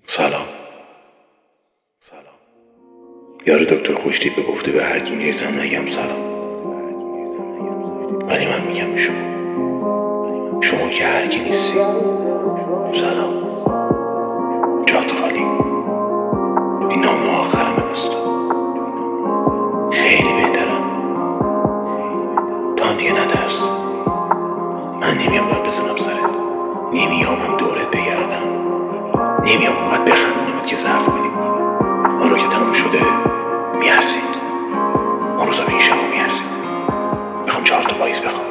سلام. یارو دکتر خوشتیپ گفته به هر کی میرسم نگم سلام، ولی من میگم شما که هر کی نیستی. سلام، جات خالی. این نامه آخرمه بست. خیلی بهترم. تا دیگه نترس. من نمیام باید بزنم سرت، نمیامم دورت بگردم، نمیام باید بخندونمت که ضعف کنی. حالا که تموم شده میارزید. اون روزا به این شما میارزید. میخوام 4 تا پاییز بخوام.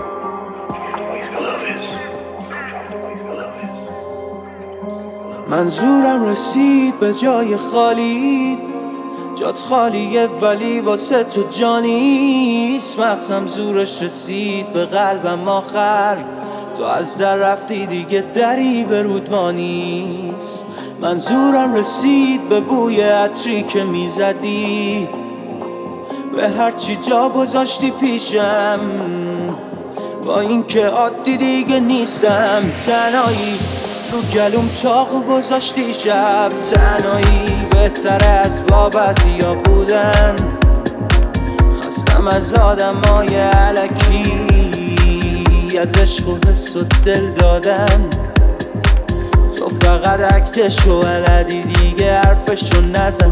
منظورم رسید به جای خالی، جات خالیه ولی واسه تو جانیست. مغزم زورش رسید به قلبم آخر، تو از در رفتی دیگه دری به رودوانیست. منظورم رسید به بوی عطری که میزدی، به هرچی جا گذاشتی پیشم، با این که عادی دیگه نیستم. تنهایی رو گلوم چاقو گذاشتی شب، تنهایی بهتره از وابستیا بودن. خستم از آدمای الکی، از عشق و حس و دل دادن. تو فقط اکتشو بلدی دیگه حرفشو نزن.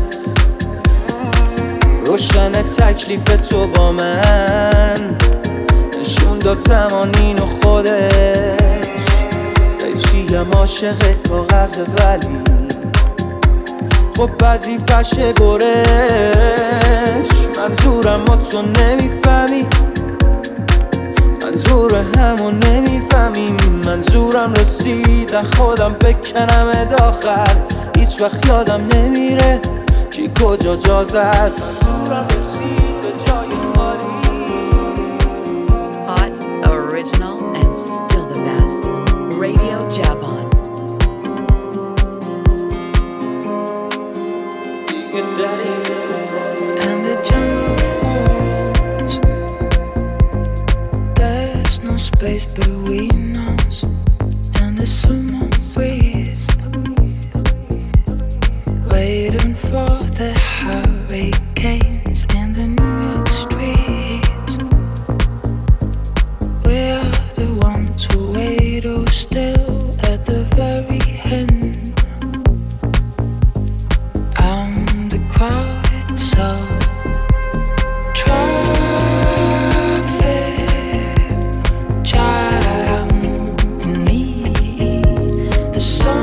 روشن تکلیف تو با من، نشون داد تمانین و خودش. قیچیم عاشق کاغذه ولی خب وظیفشه برش. منظورم ما تو نمیفهمی، منظور همون نمیفهمیم. منظورم رسید خودم بکنم داخل، هیچ وقت یادم نمیره کی کجا جا زد. منظورم رسید به جای خالی. Hot, original and still the best. Radio Javon. And the jungle falls. There's no space between us, and the summer breeze waiting for the hurricanes in the New York streets. We're the ones who wait or still at the very end. I'm the crowd itself. Traffic jam me, the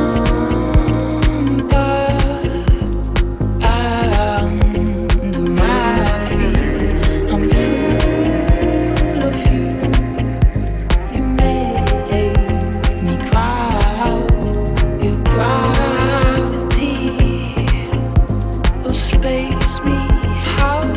sunbird under my feet. I'm full of you. You make me cry. Your gravity will space me out.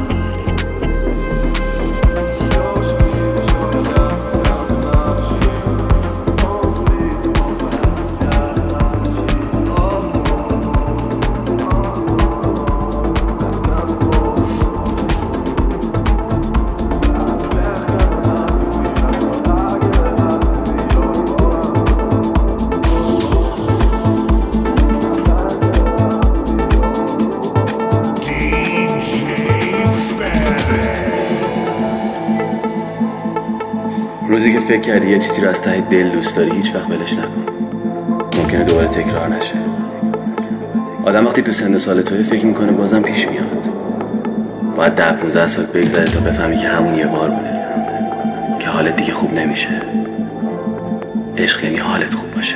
روزی که فکر کردی یه چیزی رو از ته دل دوست داری، هیچ وقت ولش نکن. ممکنه دوباره تکرار نشه. آدم وقتی تو سن سال توی فکر میکنه بازم پیش میاد. باید 10-15 سال بگذره تا بفهمی که همون یه بار بوده، که حالت دیگه خوب نمیشه. عشق یعنی حالت خوب باشه.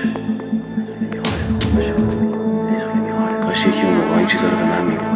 کاش یکی اون موقع این چیزا رو به من میگفت.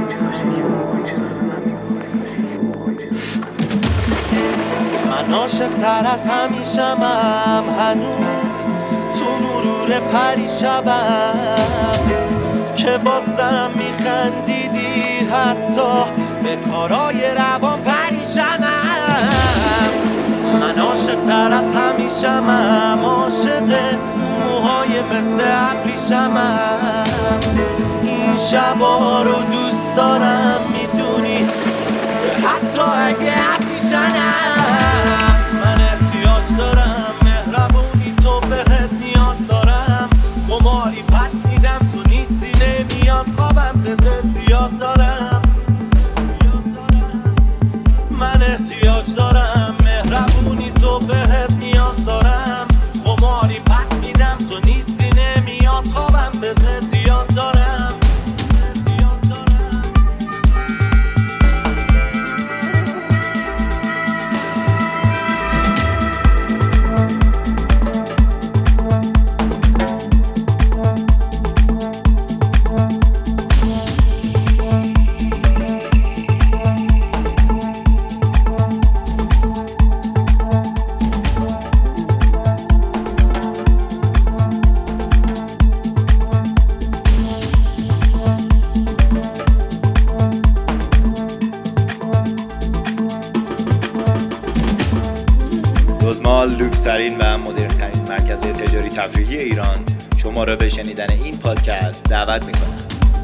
من عاشق تر از همیشمم، هنوز تو مرور پریشبم، که بازم میخندیدی حتی به کارای روان پریشمم. من عاشق تر از همیشمم، عاشق موهای مثل ابریشمم. این شبا رو دوست دارم میدونی، حتی اگه ابریشمم. من احتیاج دارم مهربونی تو، بهت نیاز دارم. قماری پس میدم تو نیستی نمی معروف‌ترین و مدرن‌ترین مرکز تجاری تفریحی ایران شما را به شنیدن این پادکست دعوت می‌کنم.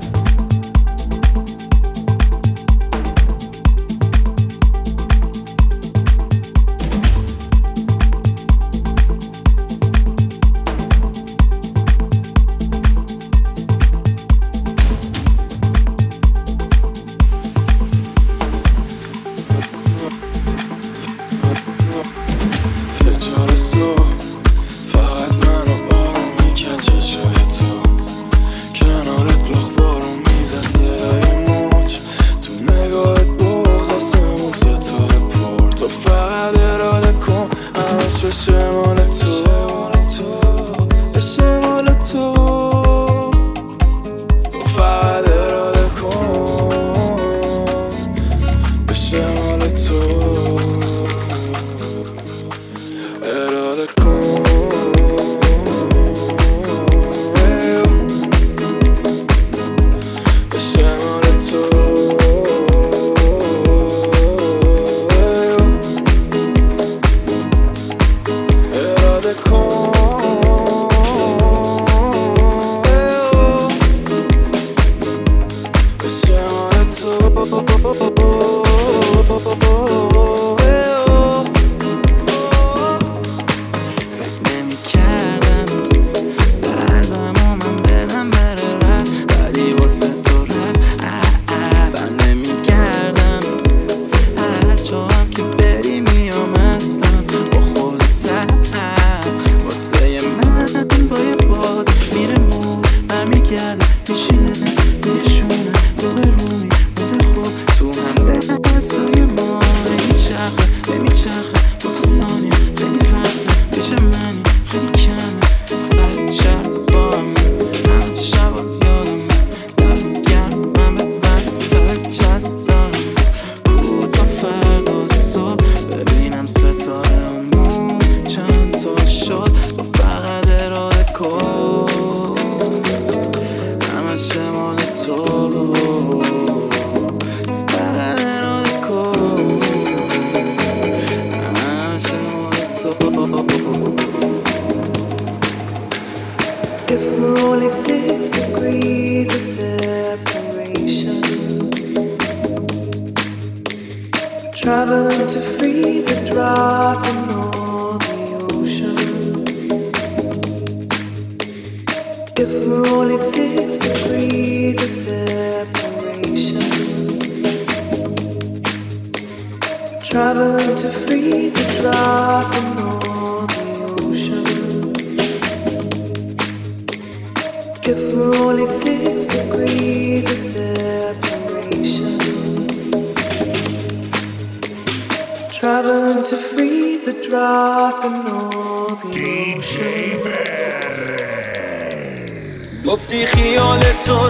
گفتی خیال تو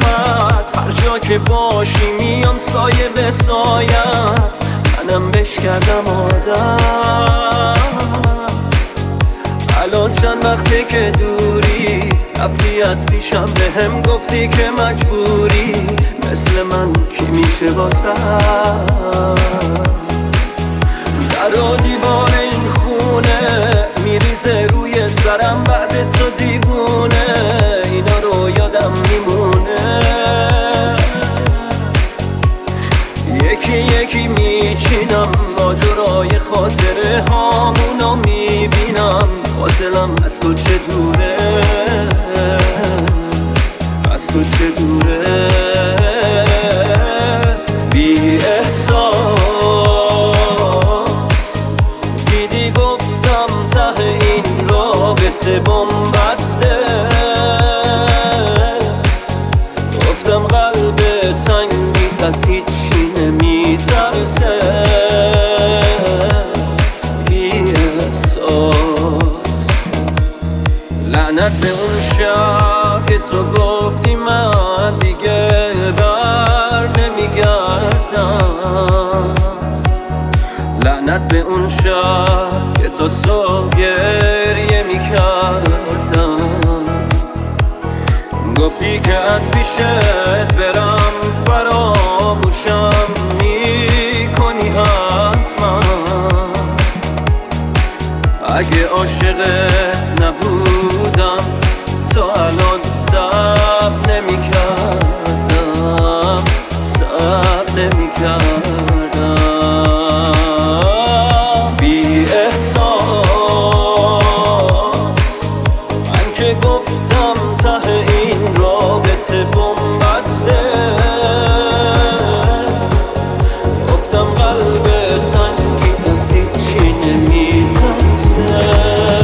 راحت هر جا که باشی میام سایه به سایت، منم بش کردم عادت. الان چند وقته که دوری رفتی از پیشم به هم گفتی که مجبوری، مثل من کی میشه واسه در و دیوار این خونه میریزه روی سرم بعد تو دیوونه، اینا رو یادم میمونه. یکی یکی میچینم ماجرای خاطره هامونو میبینم، فاصلم از تو چه دوره، از تو چه دوره. بی احساس دیدی گفتم ته این رابطه بنبسته، گفتم قلب سنگیت از هیچی نمیترسه. بی احساس لعنت به اون شب که تو گفتی من دیگه بر نمیگردم، لعنت به اون شب که تو صبح گریه میکردم. گفتی که از پیشت برم فراموشم میکنی حتما، اگه عاشق نبودم تا الان صبر نمی‌کردم، صبر نمی‌کردم. بی احساس من که گفتم ته این رابطه بن‌بسته، گفتم قلب سنگی دست هیچی نمی‌ترسه.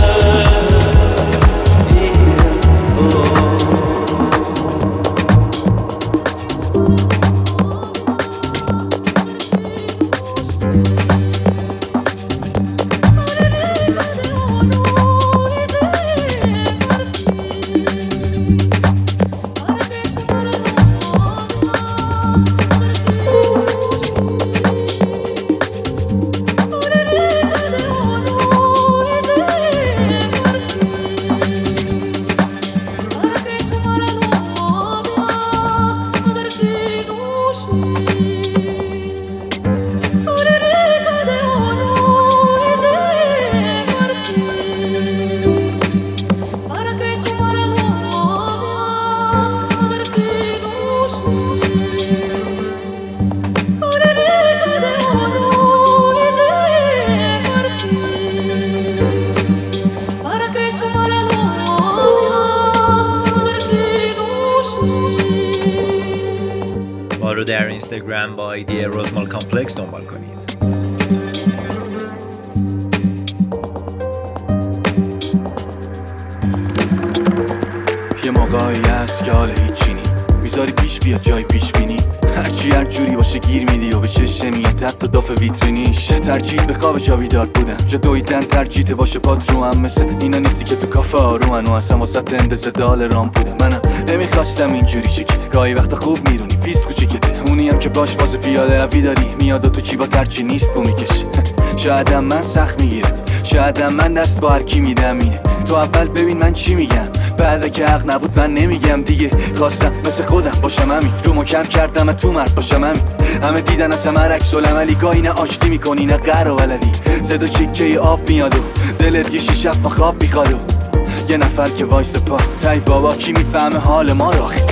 ما رو در اینستاگرام با ایدی روزمال کامپلکس دنبال کنید. یه موقعی هست که حال هیچی نی، میذاری پیش بیاد جای پیش بینی، هرچی هر جوری باشه گیر میدی و به چشم میاد حتی داف ویترینیش. ترجیح به خواب جا بیدار بودن، جا دویدن ترجیح باشه پات رو هم، مثل اینا نیستی که تو کافه آرومن و اصلا واسه اندازه دال رام بودم. منم نمیخواستم اینجوری شه که گاهی وقت خوب میرونی پیست کوچیکته، اونی هم که باش فاز پیاده روی داری میاد و تو جیبات هرچی نیست بو میکشه. شایدم من سخت میگیرم، شایدم من دست با هر کی میدم اینه، تو اول ببین من چی میگم، بعد که حق نبود من نمیگم دیگه. خواستم مثل خودم باشم همین، رومو کم کردم تو مرد باشم همین. همه دیدن از همه عکس العملی، گاهی نه آشتی میکنی نه قهر و ولدی، زد و چکه آب میاد و دلت یه شیشه خواب میخواد و یه نفر که وایس پا تای بابا کی میفهمه حال ما رو آخه.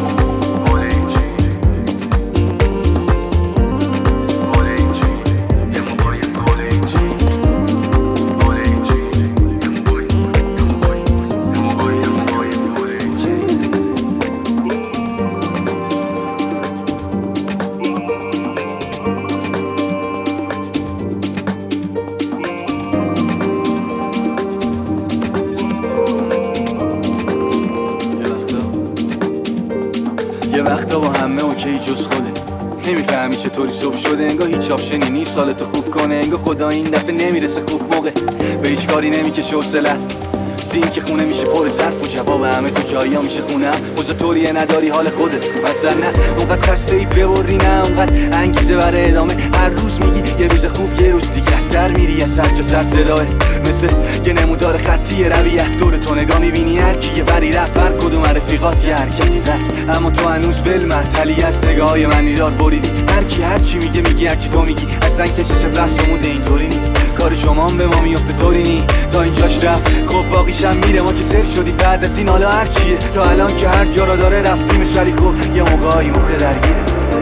یه وقتا با همه اوکی جز خودت، نمیفهمی چطوری صبح شده، انگار هیچ آپشنی نیست حالتو خوب کنه، انگار خدا این دفعه نمیرسه خوب موقع، به هیچ کاری نمیکشه حوصله‌ات، سین که خونه میشه پر ظرف و جواب همه کجایی ها میشه خونه هم، واسه طوریه نداری حال خودت مثلا نه اونقدر خسته ای ببری، نه اونقدر انگیزه برای ادامه، هر روز میگی یه روز خوب یه روز دیگه از در میری، از سر جا سر صداه مثل یه نمودار خطی رویت، دور تو نگاه میبینی هر کی یه وری رفت، هر کدوم رفیقات یه حرکتی زد، اما تو هنوز بالمعطلی از نگاه های من ایدار بریدی، هر کی هر چی میگه هر چی تو میگی، اصلا کشش بحثمون اینطوری نی، کار شما هم به ما میفته طوری نی، تا اینجاش رفت خب باقیشم میره، ما که سر شدی بعد از این حالا هر چیه، تا الان که هر جا را داره رفتیمش، ولی خب یه موقعی مخته درگیره.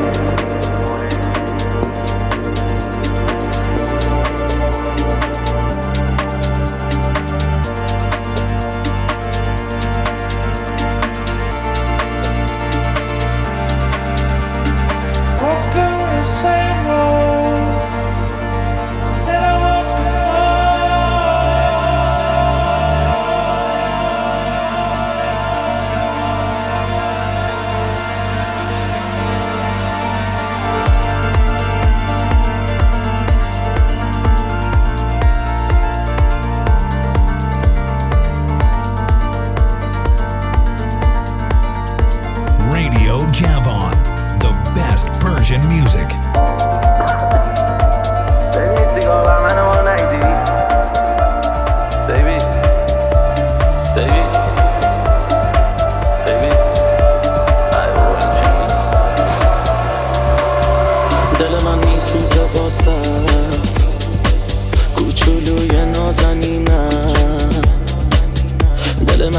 دل من میسوزه واسط، کوچولوی نازنینم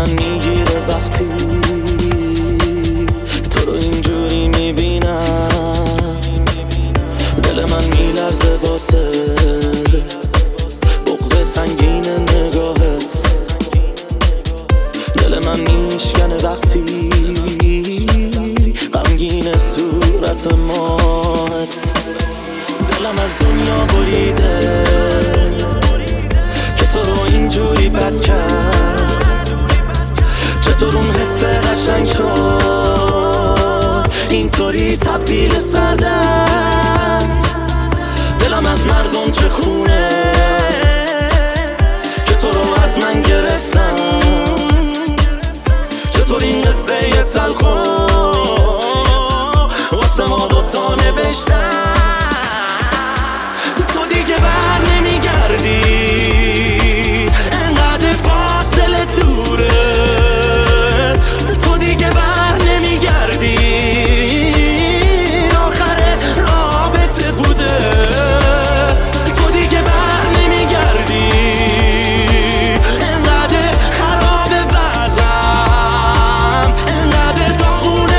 من میگیره وقتی تو رو اینجوری میبینم. دل من میلرزه واسه بغض سنگین نگاهت. دل من میشکنه وقتی غمگین صورت ماهت. دلم از دنیا بریده که تو رو اینجوری بد کرد. چطور اون حس قشنگ شد اینطوری تبدیل سردن. دلم از مردم چه خونه که تو رو از من گرفتن. چطور این قصه یه تلخو واسه ما دوتا نوشتن. تو دیگه بر نمیگردی انقدر فاصله دوره. تو دیگه بر نمیگردی آخر رابطه بوده. تو دیگه بر نمیگردی انقدر خراب وضعم انقدر داغونه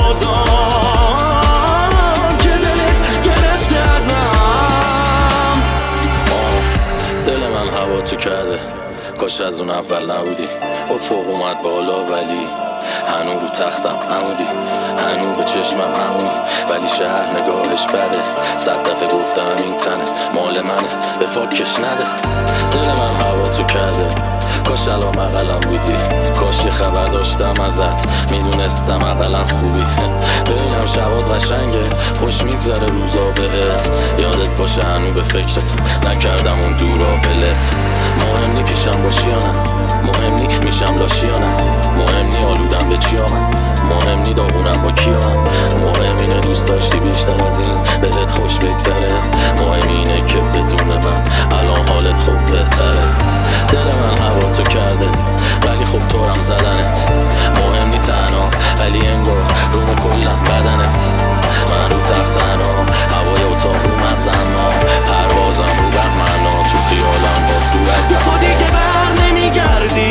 اوضاعم که دلت گرفته ازم. دل من هوا تو کرده کاش از اون اول نبودی. افق اومد بالا ولی هنو رو تختم عمودی. هنو به چشمم عمودی ولی شهر نگاهش بده. 100 دفعه گفتم این تنه مال منه به فاکش نده. دل من هوا تو کرده کاش الان مقلم بودی. کاش یه خبر داشتم ازت میدونستم اقلا خوبی. ببینم شبات قشنگه خوش میگذره روزا بهت. یادت باشه هنو به فکرت نکردم اون دورا ولت. مهم نی پیشم باشی یا نه. مهم نی میشم لاشی یا نه. مهم نی آلودم به چی آمد. مهم نی داغونم با کی آمد. مهم اینه دوست داشتی بیشتر از این بهت خوش بگذره. مهم اینه که بدون من الان حالت خوب بهتره. دل من هوا تو کرده ولی خب طورم زدنت. مهم نی تنها ولی انگار روم کلم بدنت. من رو تخت تنها هوای اتاق رو مغزم پروازم رو بهمنا تو خیالم با دور از من. تو دیگه بر نمیگردی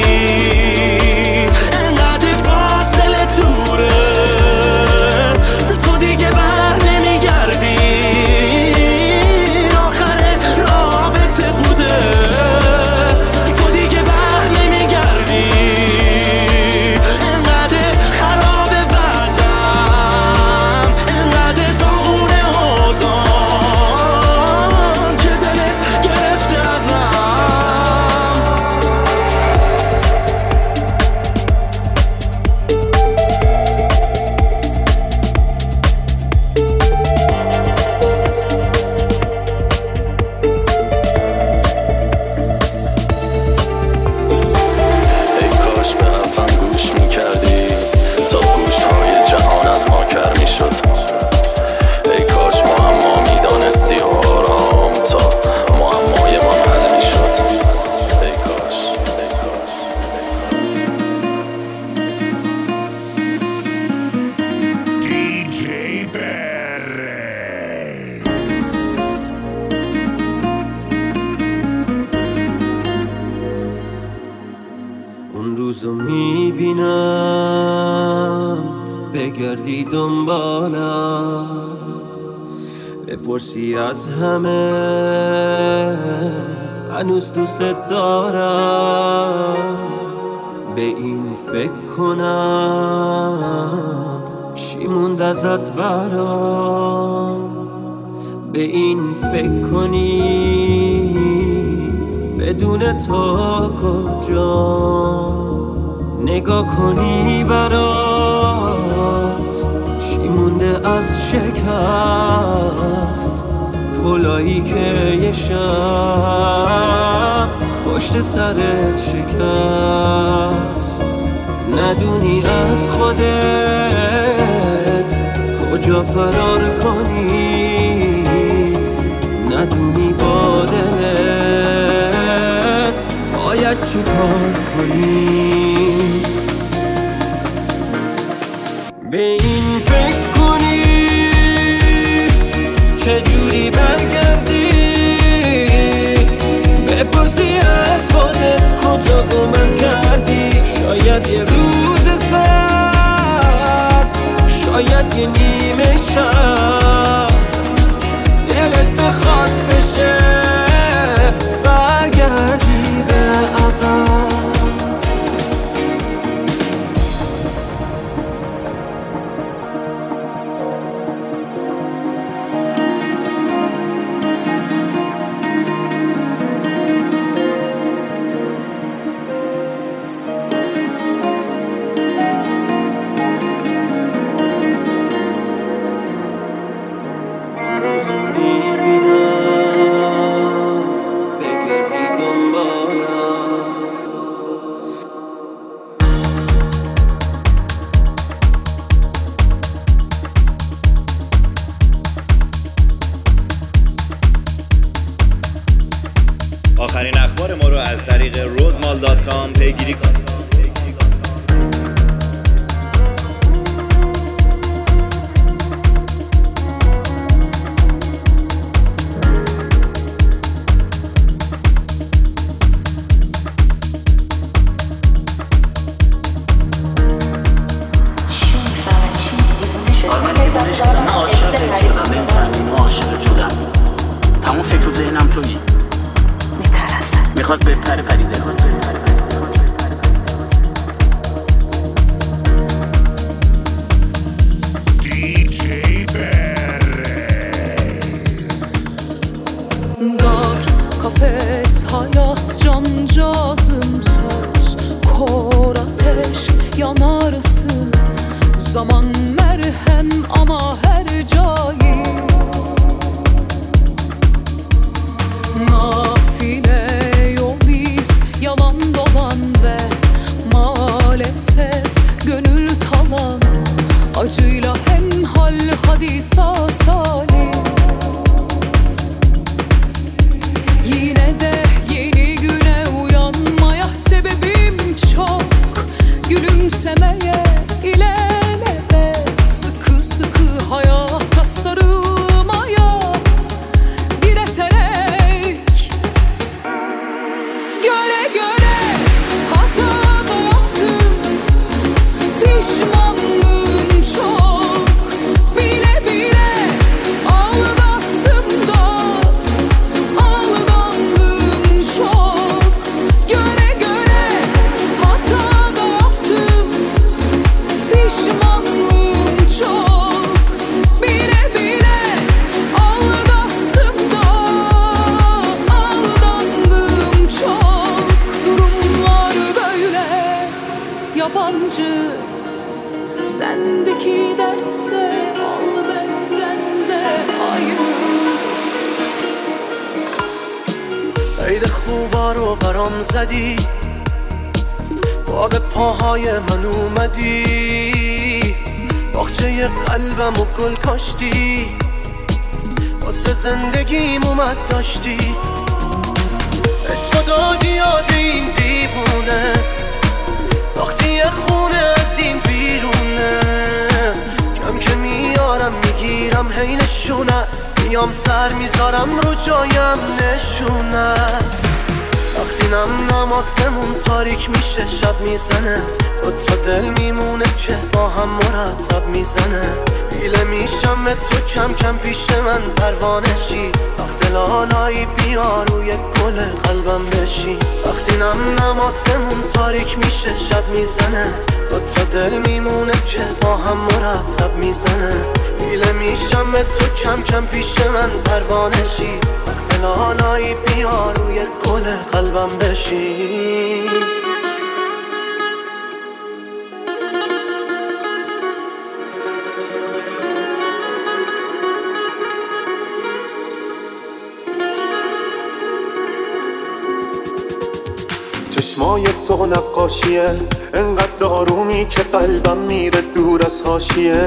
انقدر فاصله دوره. تو دیگه بر نمیگردی آخر رابطه بوده. تو دیگه بر نمیگردی انقدر خراب وضعم انقدر داغونه اوضاعم که دلت گرفته ازم. ای کاش به حرفم گوش میکردی تا گوشهای جهان از ما کر میشد. ای کاش معما میدانستی و آرام تا معمای ما حل میشد. ای کاش اون روزو میبینم بگردی دنبالم بپرسی از همه هنوز دوست دارم. به این فکر کنم چی موند ازت برام. به این فکر کنی بدون تو کجا. نگاه کنی برات چی مونده از شکست. پلایی که یه شب پشت سرت شکست. ندونی از خودت کجا فرار کنی. ندونی با دلت باید چه کار کنی. به این فکر کنی چجوری برگردی. بپرسی از خودت کجا گمم کردی. شاید روز سر، شاید یه نیمه شب دلت بخواد بشه برگردی به عقب. آخرین اخبار ما رو از طریق rozmal.com پیگیری کنید. من عاشقت شدم، نمی‌فهمی عاشقت شدم. تمام فکر و ذهنم تویی. میخواست بپره پریده Dar kafes hayat cancağızımsız kor ateş yanarsın. Zaman merhem ama her cayı nafile yalan dolan ve maalesef gönül talan. Acıyla hemhal hadi sağ salim. Yine de yeni güne uyanmaya sebebim çok. Gülümsemeye ilelebet, sıkı sıkı hayata sarılmaya direterek. Göre göre hata da yaptım, pişmanlığım çok. Bile bile aldattım da aldandım çok. Göre göre hata da yaptım, pişmanlığım çok. Bile bile aldattım da aldandım çok. Durumlar böyle yabancı, sendeki dertse al benden de ayrı. عید خوبا رو برام زدی، با به پاهای من اومدی، باغچه قلبم و گل کاشتی، واسه زندگیم اومد داشتی. عشق دادی یاد این دیوونه، ساختی یه خونه از این بیرونه. کم که میارم میگیرم هی نشونت، میام سر میذارم رو جایم نشونت. وقتی نم آسمون تاریک میشه شب میزنه، دوتا دل میمونه که با هم مرتب میزنه. پیله میشم به تو کم کم پیش من پروانشی، وقت لالایی بیا روی گل قلبم بشی. وقتی نم آسمون تاریک میشه شب میزنه، دوتا دل میمونه که با هم مرتب میزنه. پیله میشم به تو کم کم پیش من پروانشی، وقت لالایی بیا روی گل قلبم بشی. چشمای تو نقاشیه، انقدر آرومی که قلبم میره دور از حاشیه.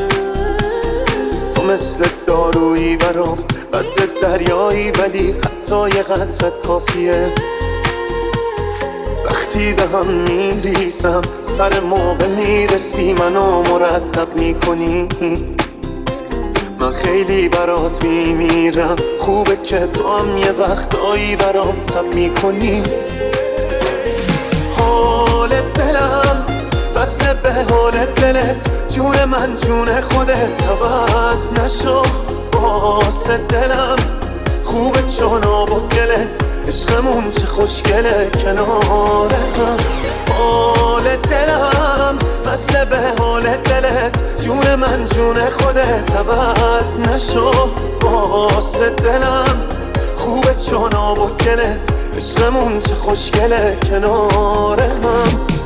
تو مثل دارویی برام، قد دریایی ولی حتی یه قطرت کافیه. وقتی به هم میریسم سر موقع میرسی، منو مرتب میکنی. من خیلی برات میمیرم، خوبه که تو هم یه وقتایی برام تب میکنی. حال دلم به حال دلت جون من جون خودت عوض نشو واسه دلم خوبه چون آب و گلت عشقمون چه خوشگله کنار هم حال دلم فصله به حال دلت جون من جون خودت عوض نشو واسه دلم خوبه چون آب و گلت عشقمون چه خوشگله کنار هم